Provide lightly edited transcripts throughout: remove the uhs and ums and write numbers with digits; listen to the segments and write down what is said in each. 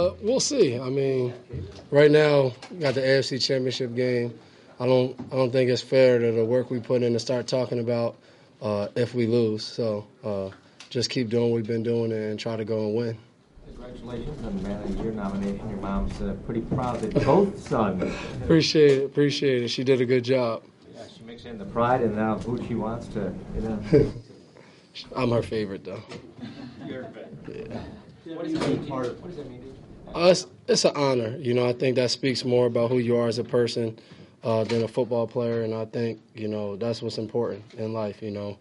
We'll see. I mean, right now we got the AFC Championship game. I don't think it's fair to the work we put in to start talking about if we lose. So just keep doing what we've been doing and try to go and win. Congratulations on the Man of the Year nomination. Your mom's pretty proud that both sons. Appreciate it. She did a good job. Yeah, she makes in the pride and now who she wants to, you know. I'm her favorite, though. You're her favorite. Yeah. What does that mean to you? It's an honor. You know, I think that speaks more about who you are as a person than a football player, and I think, you know, that's what's important in life, you know.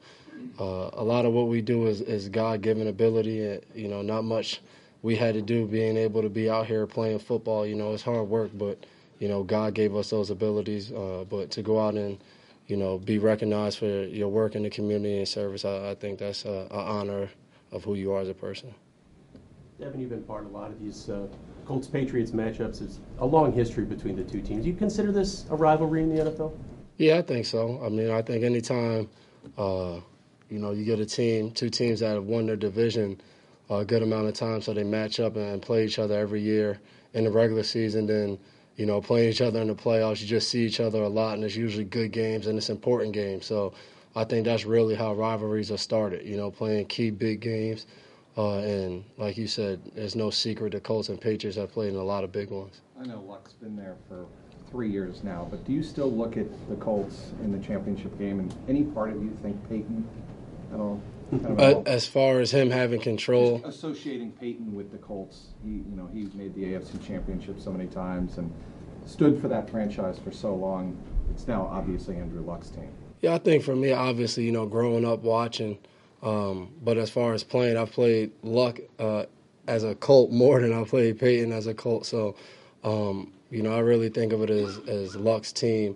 A lot of what we do is God-given ability. You know, not much we had to do being able to be out here playing football. You know, it's hard work, but, you know, God gave us those abilities. But to go out and, you know, be recognized for your work in the community and service, I think that's an honor of who you are as a person. Devin, you've been part of a lot of these Colts-Patriots matchups. It's a long history between the two teams. Do you consider this a rivalry in the NFL? Yeah, I think so. I mean, I think anytime, you know, you get two teams that have won their division a good amount of time, so they match up and play each other every year in the regular season, then, you know, playing each other in the playoffs, you just see each other a lot, and it's usually good games and it's important games. So I think that's really how rivalries are started, you know, playing key big games. And like you said, there's no secret the Colts and Patriots have played in a lot of big ones. I know Luck's been there for 3 years now, but do you still look at the Colts in the championship game, and any part of you think Peyton at all? As far as him having control, just associating Peyton with the Colts, he made the AFC Championship so many times and stood for that franchise for so long. It's now obviously Andrew Luck's team. Yeah, I think for me, obviously, you know, growing up watching, but as far as playing, I've played Luck as a Colt more than I played Peyton as a Colt. So, you know, I really think of it as Luck's team.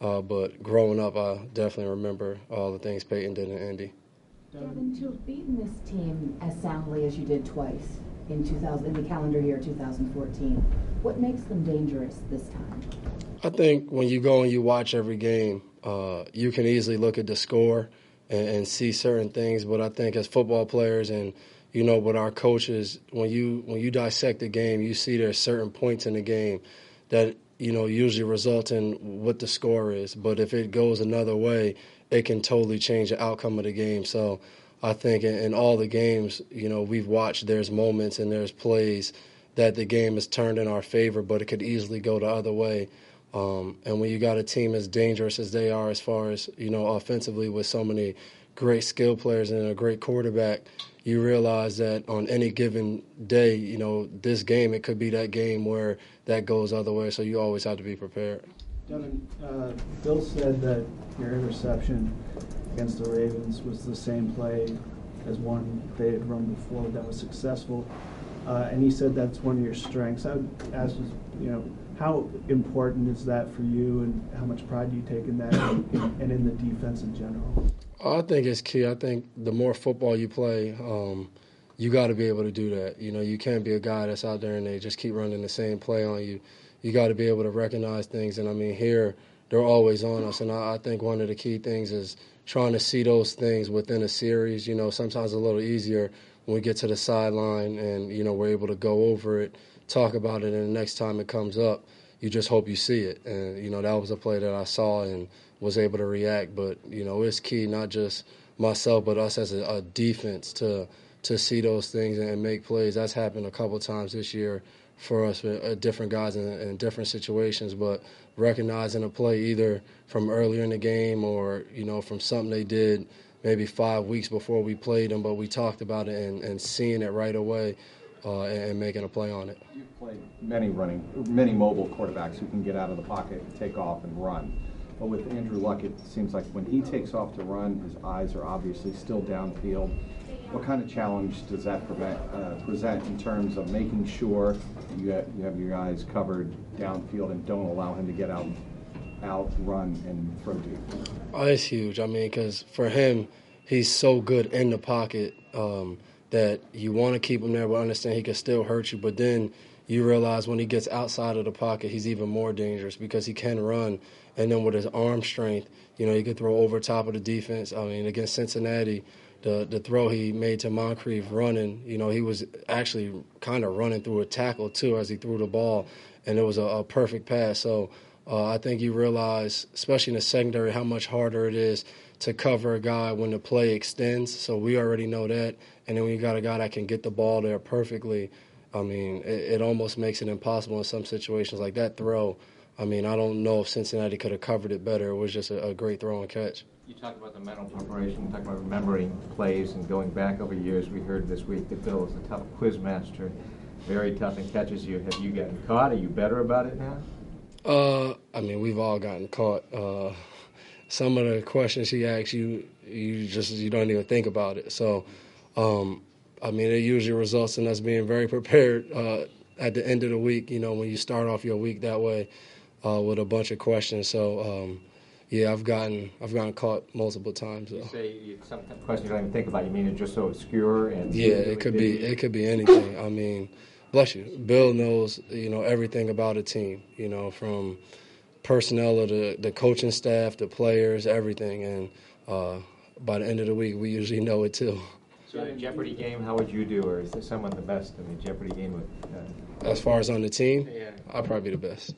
But growing up, I definitely remember all the things Peyton did in Indy. Devin, to have beaten this team as soundly as you did twice in the calendar year 2014, what makes them dangerous this time? I think when you go and you watch every game, you can easily look at the score and see certain things. But I think as football players and, you know, with our coaches, when you dissect the game, you see there's certain points in the game that, you know, usually result in what the score is. But if it goes another way, it can totally change the outcome of the game. So I think in all the games, you know, we've watched, there's moments and there's plays that the game is turned in our favor, but it could easily go the other way. And when you got a team as dangerous as they are as far as, you know, offensively with so many great skill players and a great quarterback, you realize that on any given day, you know, this game, it could be that game where that goes the other way. So you always have to be prepared. Devin, Bill said that your interception against the Ravens was the same play as one they had run before that was successful, and he said that's one of your strengths. I would ask, you know, how important is that for you, and how much pride do you take in that and in the defense in general? I think it's key. I think the more football you play, you got to be able to do that. You know, you can't be a guy that's out there and they just keep running the same play on you. You got to be able to recognize things. And, I mean, here they're always on us. And I think one of the key things is trying to see those things within a series. You know, sometimes a little easier when we get to the sideline and, you know, we're able to go over it, talk about it, and the next time it comes up, you just hope you see it. And, you know, that was a play that I saw and was able to react. But, you know, it's key, not just myself, but us as a defense to see those things and make plays. That's happened a couple times this year for us with different guys in different situations, but recognizing a play either from earlier in the game or, you know, from something they did maybe 5 weeks before we played them, but we talked about it and seeing it right away and making a play on it. You've played many mobile quarterbacks who can get out of the pocket, take off, and run. But with Andrew Luck, it seems like when he takes off to run, his eyes are obviously still downfield. What kind of challenge does that present in terms of making sure you have your eyes covered downfield and don't allow him to get out, run, and throw deep? Oh, it's huge. I mean, because for him, he's so good in the pocket that you want to keep him there, but understand he can still hurt you. But then you realize when he gets outside of the pocket, he's even more dangerous because he can run. And then with his arm strength, you know, he can throw over top of the defense. I mean, against Cincinnati, the throw he made to Moncrief running, you know, he was actually kind of running through a tackle too as he threw the ball, and it was a perfect pass. So I think you realize, especially in the secondary, how much harder it is to cover a guy when the play extends. So we already know that. And then when you got a guy that can get the ball there perfectly, I mean, it almost makes it impossible in some situations. Like that throw, I mean, I don't know if Cincinnati could have covered it better. It was just a great throw and catch. You talked about the mental preparation, you talked about remembering plays and going back over years. We heard this week that Bill is a tough quiz master, very tough and catches you. Have you gotten caught? Are you better about it now? I mean, we've all gotten caught. Some of the questions he asks you don't even think about it. So, I mean, it usually results in us being very prepared at the end of the week, you know, when you start off your week that way with a bunch of questions. So, yeah, I've gotten caught multiple times. You say some questions you don't even think about. You mean it's just so obscure and yeah, it could be anything. I mean, bless you. Bill knows, you know, everything about a team, you know, from personnel to the coaching staff, the players, everything. And by the end of the week, we usually know it too. So in a Jeopardy game, how would you do, or is there someone the best in the Jeopardy game? As far as on the team, Yeah. I'll probably be the best.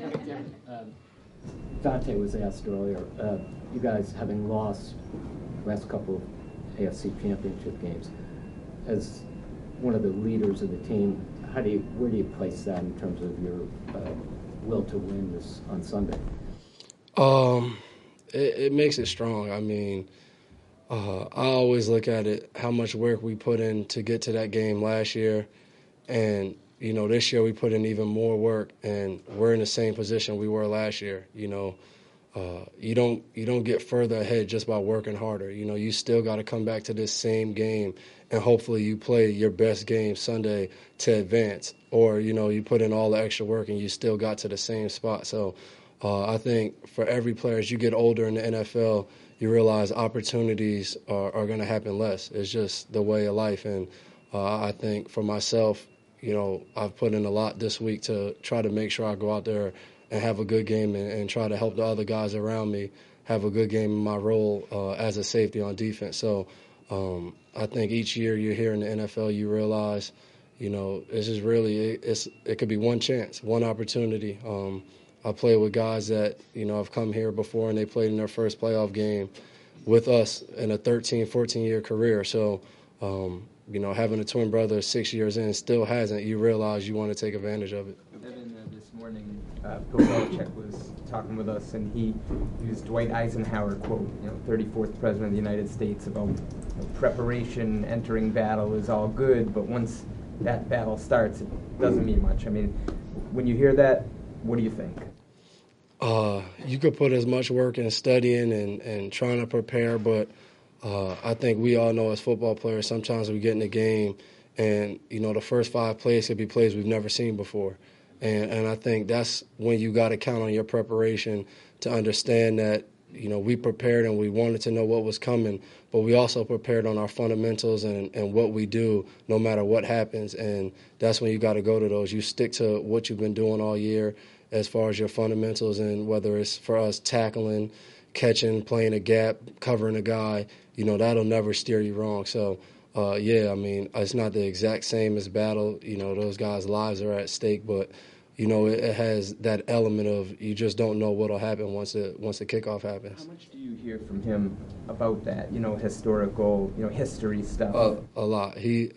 Dante was asked earlier, you guys having lost the last couple of AFC championship games, as one of the leaders of the team, where do you place that in terms of your will to win this on Sunday? It makes it strong. I mean, I always look at it, how much work we put in to get to that game last year, and you know, this year we put in even more work, and we're in the same position we were last year. You know, you don't get further ahead just by working harder. You know, you still got to come back to this same game, and hopefully you play your best game Sunday to advance. Or, you know, you put in all the extra work and you still got to the same spot. So I think for every player, as you get older in the NFL, you realize opportunities are going to happen less. It's just the way of life. And I think for myself, you know, I've put in a lot this week to try to make sure I go out there and have a good game and try to help the other guys around me have a good game in my role as a safety on defense. So I think each year you're here in the NFL, you realize, you know, this is really, it could be one chance, one opportunity. I play with guys that, you know, have come here before and they played in their first playoff game with us in a 13, 14-year career. So, you know, having a twin brother 6 years in still hasn't, you realize you want to take advantage of it. Evan, this morning, Bill Belichick was talking with us, and he used Dwight Eisenhower quote, you know, 34th President of the United States, about preparation, entering battle is all good, but once that battle starts, it doesn't mean much. I mean, when you hear that, what do you think? You could put as much work in studying and trying to prepare, but I think we all know as football players, sometimes we get in the game and, you know, the first 5 plays could be plays we've never seen before. And I think that's when you got to count on your preparation to understand that, you know, we prepared and we wanted to know what was coming, but we also prepared on our fundamentals and what we do no matter what happens. And that's when you got to go to those. You stick to what you've been doing all year as far as your fundamentals, and whether it's for us tackling, catching, playing a gap, covering a guy, you know, that'll never steer you wrong. So, yeah, I mean, it's not the exact same as battle. You know, those guys' lives are at stake, but, you know, it has that element of you just don't know what'll happen once the kickoff happens. How much do you hear from him about that, you know, historical, you know, history stuff? A lot. He's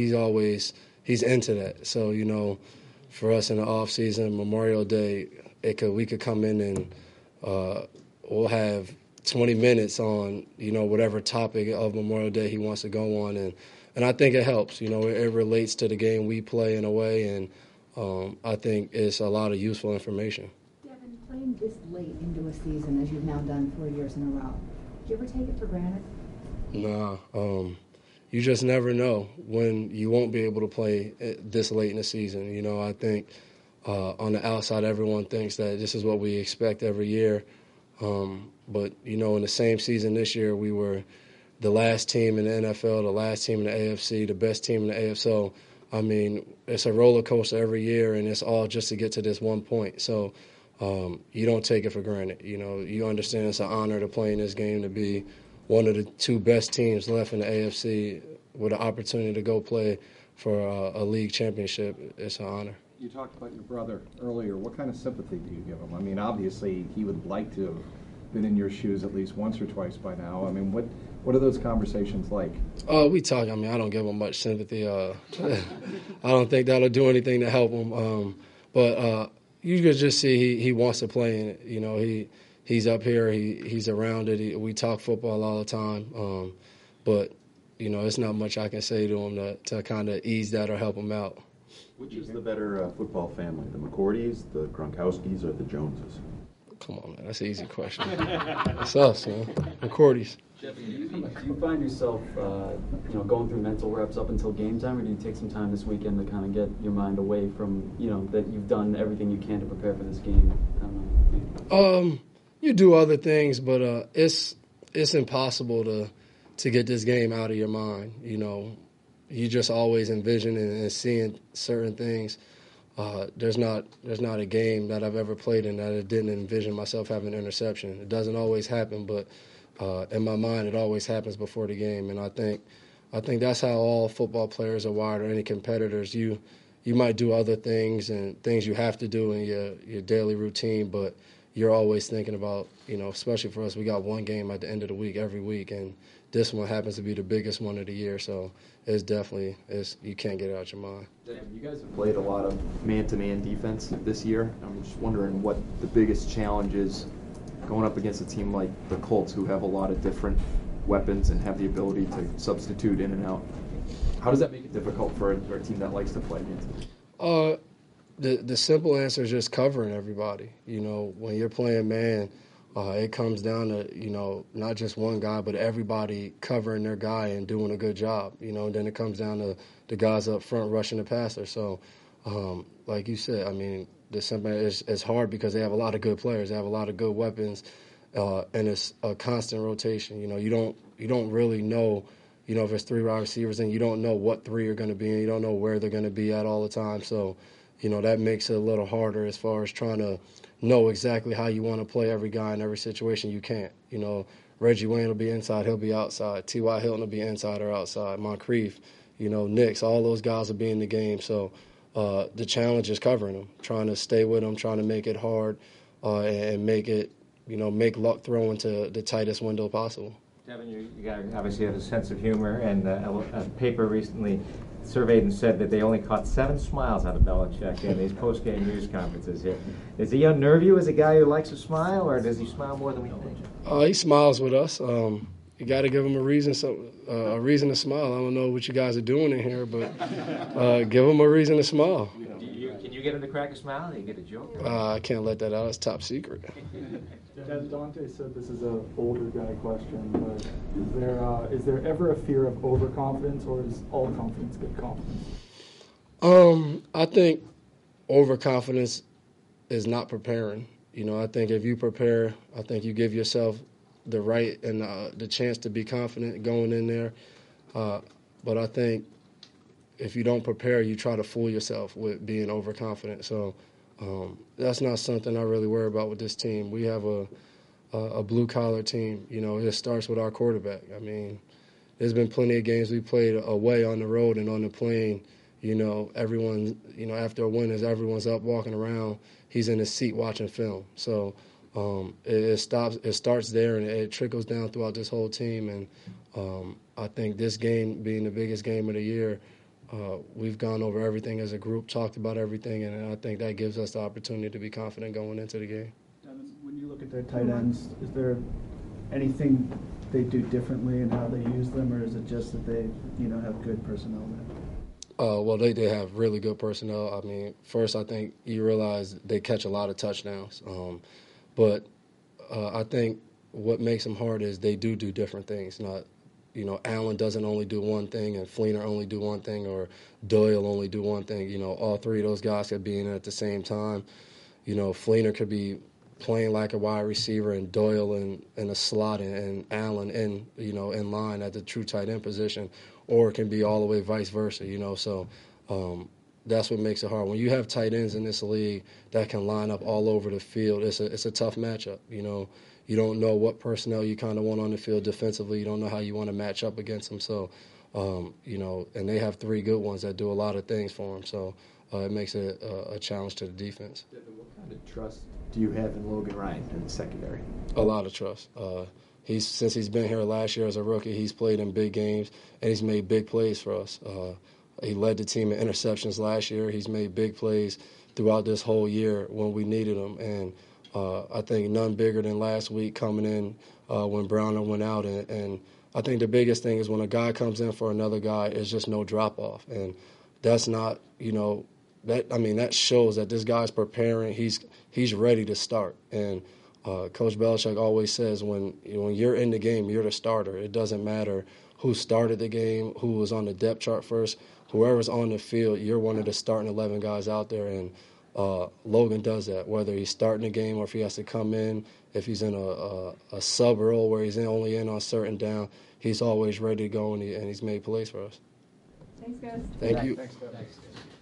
into that. So, you know, for us in the off season, Memorial Day, we could come in and we'll have 20 minutes on, you know, whatever topic of Memorial Day he wants to go on. And I think it helps. You know, it relates to the game we play in a way, and I think it's a lot of useful information. Devin, playing this late into a season, as you've now done 4 years in a row, do you ever take it for granted? Nah. You just never know when you won't be able to play this late in the season. You know, I think on the outside, everyone thinks that this is what we expect every year. But, you know, in the same season this year, we were the last team in the NFL, the last team in the AFC, the best team in the AFC. I mean, it's a roller coaster every year, and it's all just to get to this one point. So you don't take it for granted. You know, you understand it's an honor to play in this game, to be one of the two best teams left in the AFC with an opportunity to go play for a league championship. It's an honor. You talked about your brother earlier. What kind of sympathy do you give him? I mean, obviously, he would like to have been in your shoes at least once or twice by now. I mean, what are those conversations like? We talk. I mean, I don't give him much sympathy. I don't think that'll do anything to help him. But you could just see he wants to play in it. You know, he's up here. He's around it. We talk football all the time. But you know, it's not much I can say to him to kind of ease that or help him out. Which is the better football family, the McCourties, the Gronkowskis, or the Joneses? Come on, man. That's an easy question. It's us, man. McCourties. Do you find yourself, going through mental reps up until game time, or do you take some time this weekend to kind of get your mind away from, that you've done everything you can to prepare for this game? I don't know. You do other things, but it's impossible to get this game out of your mind. You know, you just always envisioning and seeing certain things. There's not a game that I've ever played in that I didn't envision myself having an interception. It doesn't always happen, but in my mind, it always happens before the game. And I think that's how all football players are wired, or any competitors. You might do other things and things you have to do in your daily routine, but you're always thinking about, especially for us, we got one game at the end of the week every week, and this one happens to be the biggest one of the year, so it's definitely, you can't get it out your mind. You guys have played a lot of man-to-man defense this year. I'm just wondering what the biggest challenge is going up against a team like the Colts, who have a lot of different weapons and have the ability to substitute in and out. How does that make it difficult for a team that likes to play man-to-man? The simple answer is just covering everybody. When you're playing man, it comes down to, not just one guy, but everybody covering their guy and doing a good job, and then it comes down to the guys up front rushing the passer. So, like you said, I mean, the simple is hard because they have a lot of good players. They have a lot of good weapons, and it's a constant rotation. You don't really know, if it's three wide receivers, and you don't know what three are going to be, and you don't know where they're going to be at all the time. So, that makes it a little harder as far as trying to know exactly how you want to play every guy in every situation. You can't. Reggie Wayne will be inside, he'll be outside. T.Y. Hilton will be inside or outside. Moncrief, Nix, all those guys will be in the game. So the challenge is covering them, trying to stay with them, trying to make it hard and make it, make luck throw into the tightest window possible. Devin, you obviously have a sense of humor, and a paper recently surveyed and said that they only caught 7 smiles out of Belichick in these post-game news conferences here. Does he unnerve you as a guy who likes to smile, or does he smile more than we think? He smiles with us. You got to give him a reason to smile. I don't know what you guys are doing in here, but give him a reason to smile. Can you get him to crack a smile? Or you get a joke? I can't let that out. It's top secret. Dante said this is an older guy question, but is there ever a fear of overconfidence, or is all confidence good confidence? I think overconfidence is not preparing. I think if you prepare, I think you give yourself the right and the chance to be confident going in there. But I think if you don't prepare, you try to fool yourself with being overconfident. So that's not something I really worry about with this team. We have a blue-collar team. It starts with our quarterback. I mean, there's been plenty of games we played away on the road and on the plane. Everyone, after a win, as everyone's up walking around, he's in his seat watching film. So it starts there, and it trickles down throughout this whole team. And I think this game being the biggest game of the year, we've gone over everything as a group, talked about everything, and I think that gives us the opportunity to be confident going into the game. When you look at their tight ends, is there anything they do differently in how they use them, or is it just that they, have good personnel there? Well, they have really good personnel. I mean, first, I think you realize they catch a lot of touchdowns. But I think what makes them hard is they do different things. Not, Allen doesn't only do one thing, and Fleener only do one thing, or Doyle only do one thing. All three of those guys could be in at the same time. Fleener could be playing like a wide receiver, and Doyle in a slot, and Allen in line at the true tight end position, or it can be all the way vice versa. So that's what makes it hard. When you have tight ends in this league that can line up all over the field, it's a tough matchup. you don't know what personnel you kind of want on the field defensively. You don't know how you want to match up against them. So, you know, and they have 3 good ones that do a lot of things for them. So it makes it a challenge to the defense. Devin, what kind of trust do you have in Logan Ryan in the secondary? A lot of trust. Since he's been here last year as a rookie, he's played in big games, and he's made big plays for us. He led the team in interceptions last year. He's made big plays throughout this whole year when we needed him. And I think none bigger than last week coming in when Browner went out. And I think the biggest thing is when a guy comes in for another guy, it's just no drop-off. And that's not, you know, that shows that this guy's preparing. He's ready to start. And Coach Belichick always says when you're in the game, you're the starter. It doesn't matter who started the game, who was on the depth chart first. Whoever's on the field, you're one of the starting 11 guys out there. And Logan does that, whether he's starting the game or if he has to come in, if he's in a sub role where he's only in on certain down, he's always ready to go, and he's made plays for us. Thanks, guys. Thank you. Thanks.